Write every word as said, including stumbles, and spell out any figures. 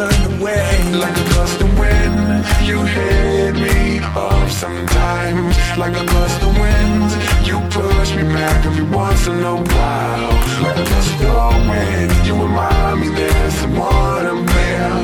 turn away. Like a gust of wind, you hit me up sometimes. Like a gust of wind, you push me back every once in a while. Like a gust of wind, you remind me there's someone up there.